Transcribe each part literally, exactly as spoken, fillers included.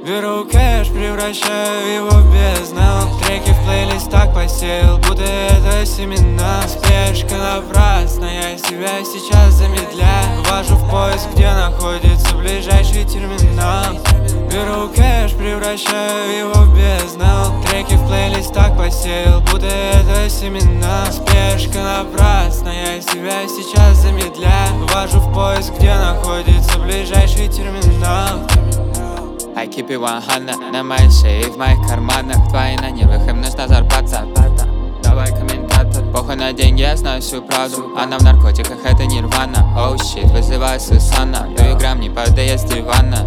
Беру кэш, превращаю его в бездну. Треки в плейлист так посеял, будто это семена. Спешка напрасная, я себя сейчас замедляю. Ввожу в поиск, где находится ближайший терминал. Беру кэш, превращаю его в бездну. Треки в плейлист так посеял, будто это семена. Спешка напрасная, я себя сейчас замедляю. Ввожу в поиск, где находится ближайший терминал. I keep it one hundred на моей шее и в моих карманах. Твои на нервах, им нужна зарплата. Давай комментатор. Похуй на деньги, я знаю всю правду. Она в наркотиках, это нирвана. Оу oh, щит, вызывай Сусана. Даю грамм, не падая с дивана.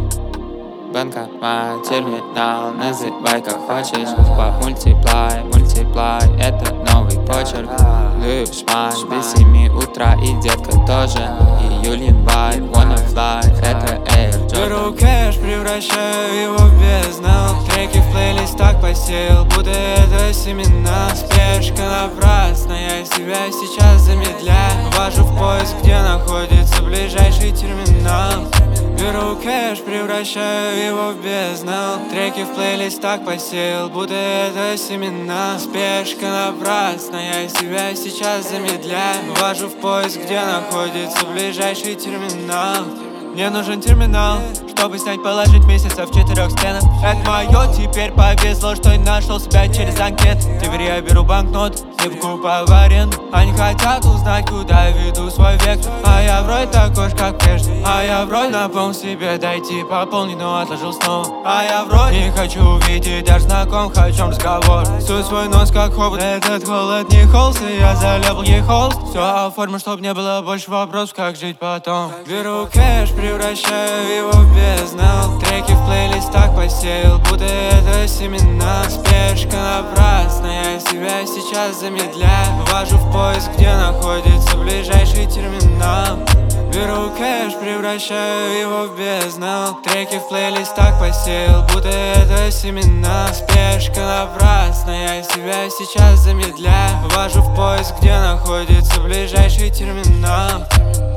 Банкомат, терминал, называй как хочешь. По мультиплай, мультиплай, это новый почерк. Лишь май, без семи утра и детка тоже. Июль, январь, wanna fly, это Air Jordan. Беру кэш, превращаю его в бездну. Треки в плейлист так посеял, будто это семена. Спешка напрасная, я себя сейчас замедляю. Ввожу в поиск, где находится ближайший терминал. Беру кэш, превращаю его в бездну. Треки в плейлист так посеял, будто это семена. Спешка напрасная, я себя сейчас замедляю. Ввожу в поиск, где находится ближайший терминал. Мне нужен терминал, чтобы снять, положить месяцев в четырех стенах. Это мое, теперь повезло, что я нашел себя через анкет. Теперь я беру банкнот, сливку поварен. Они хотят узнать, куда веду свой век. А я вроде такой ж, как прежде. А я вроде напомнил себе дойти пополнить, но отложил снова. А я вроде не хочу увидеть даже знаком, хочу разговор. Суй свой нос как хобот, этот холод не холст, и я залепал ей холст. Все оформил, чтоб не было больше вопросов, как жить потом. Беру кэш, превращаю его в бездну. Треки в плейлист так посеял, будто это семена. Спешка напрасная, я себя сейчас замедляю. Ввожу в поиск, где находится ближайший терминал. Беру кэш, превращаю его в бездну. Треки в плейлист так посеял, будто это семена. Спешка напрасная, я себя сейчас замедляю. Ввожу в поиск, где находится ближайший терминал.